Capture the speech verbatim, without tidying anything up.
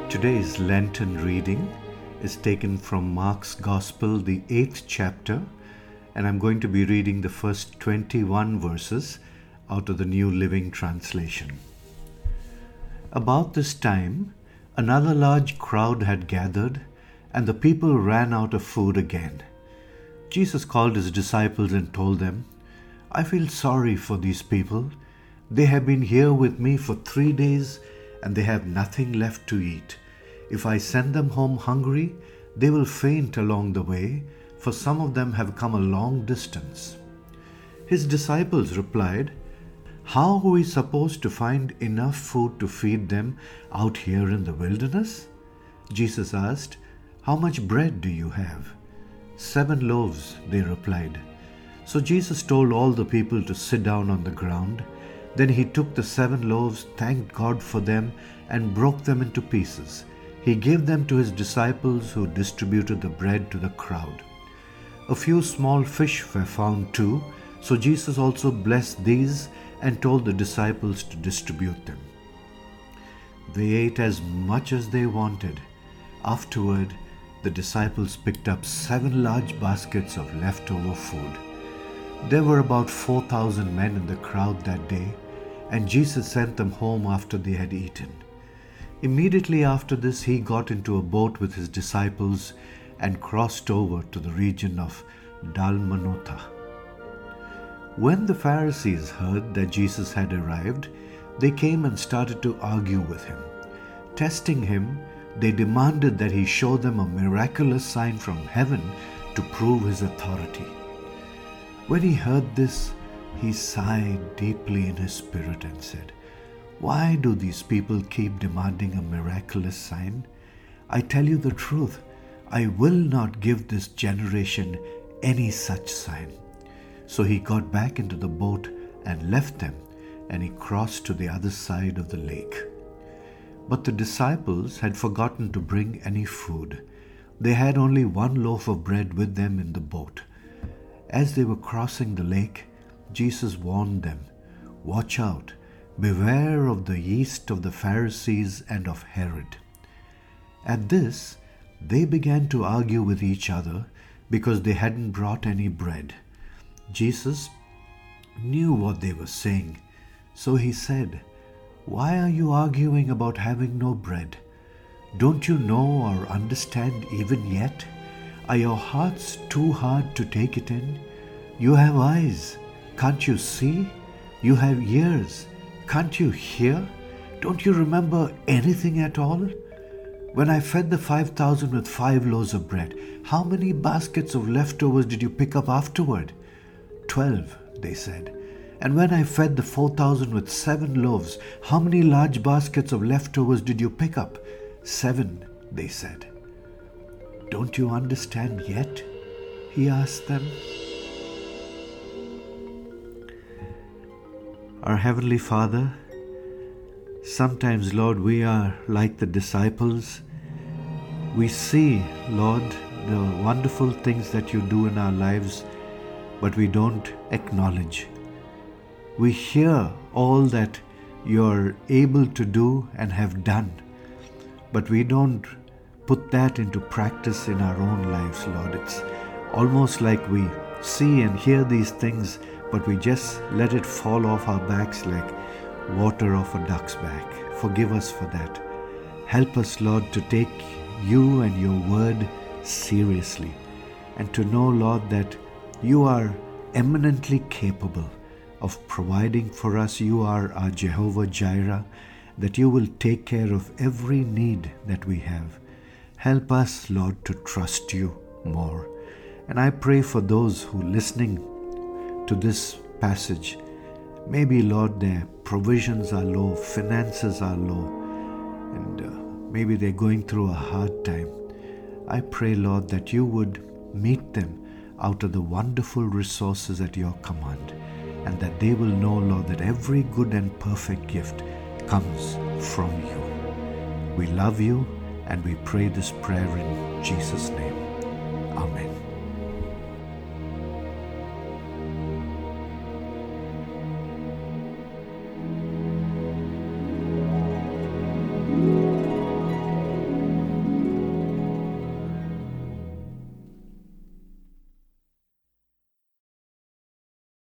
Today's Lenten reading is taken from Mark's Gospel, the eighth chapter, and I'm going to be reading the first twenty-one verses out of the New Living Translation. About this time, another large crowd had gathered, and the people ran out of food again. Jesus called his disciples and told them, "I feel sorry for these people. They have been here with me for three days, and they have nothing left to eat. If I send them home hungry, they will faint along the way, for some of them have come a long distance." His disciples replied, "How are we supposed to find enough food to feed them out here in the wilderness?" Jesus asked, "How much bread do you have?" "Seven loaves," they replied. So Jesus told all the people to sit down on the ground. Then he took the seven loaves, thanked God for them, and broke them into pieces. He gave them to his disciples, who distributed the bread to the crowd. A few small fish were found too, so Jesus also blessed these and told the disciples to distribute them. They ate as much as they wanted. Afterward, the disciples picked up seven large baskets of leftover food. There were about four thousand men in the crowd that day, and Jesus sent them home after they had eaten. Immediately after this, he got into a boat with his disciples and crossed over to the region of Dalmanutha. When the Pharisees heard that Jesus had arrived, they came and started to argue with him. Testing him, they demanded that he show them a miraculous sign from heaven to prove his authority. When he heard this, he sighed deeply in his spirit and said, "Why do these people keep demanding a miraculous sign? I tell you the truth, I will not give this generation any such sign." So he got back into the boat and left them, and he crossed to the other side of the lake. But the disciples had forgotten to bring any food. They had only one loaf of bread with them in the boat. As they were crossing the lake, Jesus warned them, "Watch out, beware of the yeast of the Pharisees and of Herod." At this, they began to argue with each other because they hadn't brought any bread. Jesus knew what they were saying, so he said, "Why are you arguing about having no bread? Don't you know or understand even yet? Are your hearts too hard to take it in? You have eyes, can't you see? You have ears, can't you hear? Don't you remember anything at all? When I fed the five thousand with five loaves of bread, how many baskets of leftovers did you pick up afterward?" Twelve, they said. "And when I fed the four thousand with seven loaves, how many large baskets of leftovers did you pick up?" Seven, they said. "Don't you understand yet?" he asked them. Our Heavenly Father, sometimes, Lord, we are like the disciples. We see, Lord, the wonderful things that you do in our lives, but we don't acknowledge. We hear all that you're able to do and have done, but we don't put that into practice in our own lives, Lord. It's almost like we see and hear these things, but we just let it fall off our backs like water off a duck's back. Forgive us for that. Help us, Lord, to take you and your word seriously, and to know, Lord, that you are eminently capable of providing for us. You are our Jehovah Jireh, that you will take care of every need that we have. Help us, Lord, to trust you more. And I pray for those who are listening to this passage. Maybe, Lord, their provisions are low, finances are low, and uh, maybe they're going through a hard time. I pray, Lord, that you would meet them out of the wonderful resources at your command, and that they will know, Lord, that every good and perfect gift comes from you. We love you, and we pray this prayer in Jesus' name. Amen.